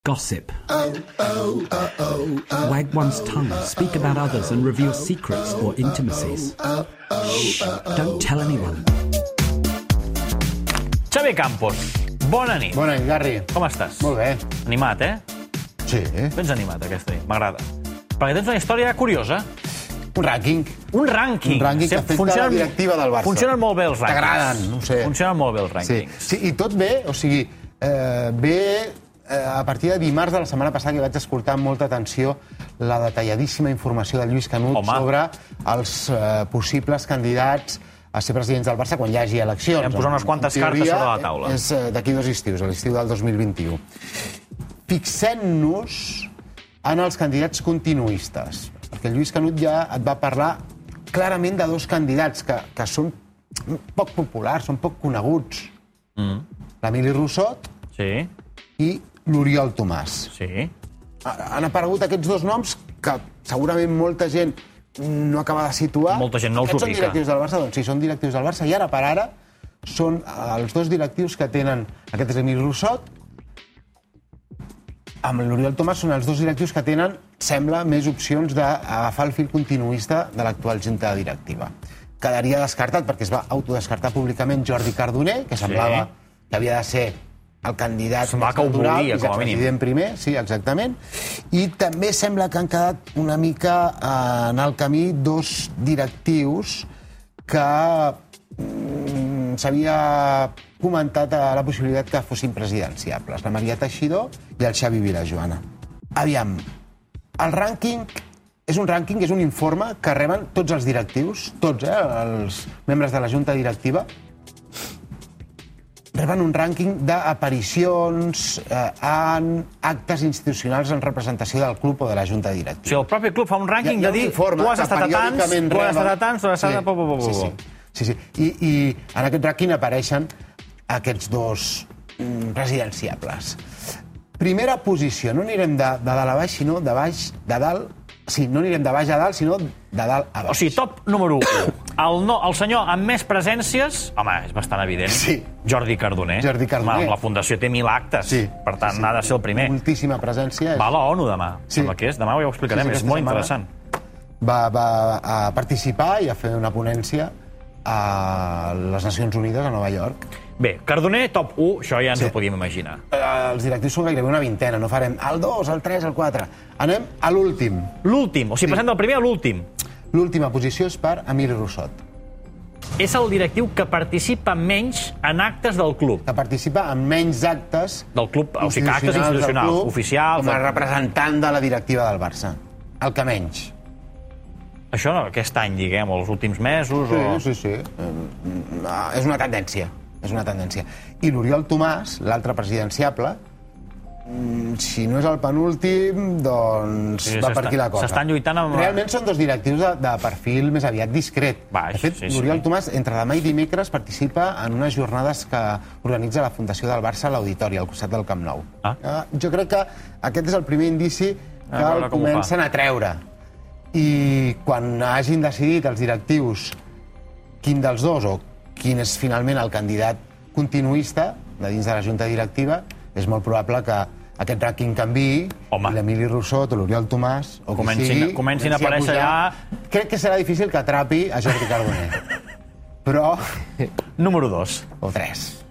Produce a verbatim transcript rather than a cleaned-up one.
Gossip. Wag one's tongue, speak about others and reveal secrets or intimacies. Shh, don't tell anyone. Xavi Campos, bona nit. Bona nit, Garri. Com estàs? Molt bé. Animat, eh? Sí. Tens animat aquesta nit, m'agrada. Perquè tens una història curiosa. Un rànquing. Un rànquing. Un rànquing que afecta funcionen, la directiva del Barça. Funcionen molt bé els rànquings. T'agraden, no ho sé. Funcionen molt bé els Sí. rànquings. sí, i tot bé, o sigui, eh, bé eh, a partir de dimarts de la setmana passada que vaig escoltar amb molta atenció la detalladíssima informació de Lluís Canut Home. sobre els eh, possibles candidats a ser presidents del Barça quan hi hagi eleccions. Hem posat unes quantes cartes sobre la taula. És eh, d'aquí dos estius, a l'estiu del dos mil vint-i-u. Fixem-nos en els candidats continuistes, perquè Lluís Canut ja et va parlar clarament de dos candidats que, que són poc populars, són poc coneguts. Mm. L'Emili Rossot Sí, i l'Oriol Tomàs. sí. Han aparegut aquests dos noms que segurament molta gent no acaba de situar. Molta gent no els Aquests són ubica. directius del Barça? Doncs sí, són directius del Barça. I ara per ara són els dos directius que tenen... Aquest és Emili Rossot. Amb l'Oriol Tomàs són els dos directius que tenen, sembla, més opcions d'agafar el fil continuista de l'actual junta directiva. Quedaria descartat, perquè es va autodescartar públicament Jordi Cardoner, que semblava que havia de ser el candidat Semblava que ho volia, com a mínim. vicepresident primer, sí, exactament. I també sembla que han quedat una mica eh, en el camí dos directius que mm, s'havia comentat a la possibilitat que fossin presidenciables, la Maria Teixidor i el Xavi Vilajoana. Aviam, el rànquing és un rànquing, és un informe que reben tots els directius, tots, eh, els membres de la junta directiva, reben un rànquing d'aparicions eh, en actes institucionals en representació del club o de la junta O directiva. sigui, el propi club fa un rànquing Hi ha- hi ha de dir un informe tu has que estat a tants, periòdicament tu has estat reben- a tants, tu has estat a... Sí. po, po, po, po. Sí, sí. sí, sí. I, I en aquest rànquing apareixen aquests dos mm, presidenciables. Primera posició, no anirem de, de dalt a baix, sinó de baix, de dalt... Sí, no anirem de baix a dalt, sinó de dalt a baix. O sigui, top número u. El, no, el senyor amb més presències, home, és bastant evident, Sí. Jordi Cardoner. Jordi Cardoner. Home, amb la Fundació té mil actes, Sí, per tant, sí, sí. n'ha de ser el primer. Moltíssima presència. Va a la ONU demà. Sí. Sembla que és. Demà ja ho explicarem, Sí, sí, és aquesta molt setmana. interessant. Va, va a participar i a fer una ponència a les Nacions Unides a Nova York. Bé, Cardoner, top u, això ja ens Sí. ho podíem imaginar. Eh, els directius són gairebé una vintena, no farem el dos, el tres, el quatre. Anem a l'últim. L'últim, o sigui, Sí. passem del primer a l'últim. L'última posició és per Emili Rossot, És el directiu que participa menys en actes del club. que participa en menys actes Del club, o sigui, actes del institucionals, club oficials... com a del- representant de la directiva del Barça. El que menys. Això no, aquest any, diguem, o els últims mesos, o... Sí, sí, sí. Eh, És una tendència. És una tendència. I l'Oriol Tomàs, l'altre presidenciable, mm, si no és el penúltim, doncs Sí, va s'està- per aquí la cosa. s'estan lluitant amb- Realment són dos directius de, de perfil més aviat discret. Baix, de fet, sí, sí. l'Oriol Tomàs, entre demà i dimecres, participa en unes jornades que organitza la Fundació del Barça a l'Auditori, al costat del Camp Nou. Ah. Eh, Jo crec que aquest és el primer indici que A veure el com ho fa. comencen a treure. I quan hagin decidit els directius quin dels dos o quin és finalment el candidat continuista de dins de la junta directiva, és molt probable que aquest rànquing canviï Home. i l'Emili Rossot o l'Oriol Tomàs o qui Comencin- sigui, comencin a comenci aparèixer pujar. Crec que serà difícil que atrapi a Jordi Cardoner. Però... Número dos. O tres.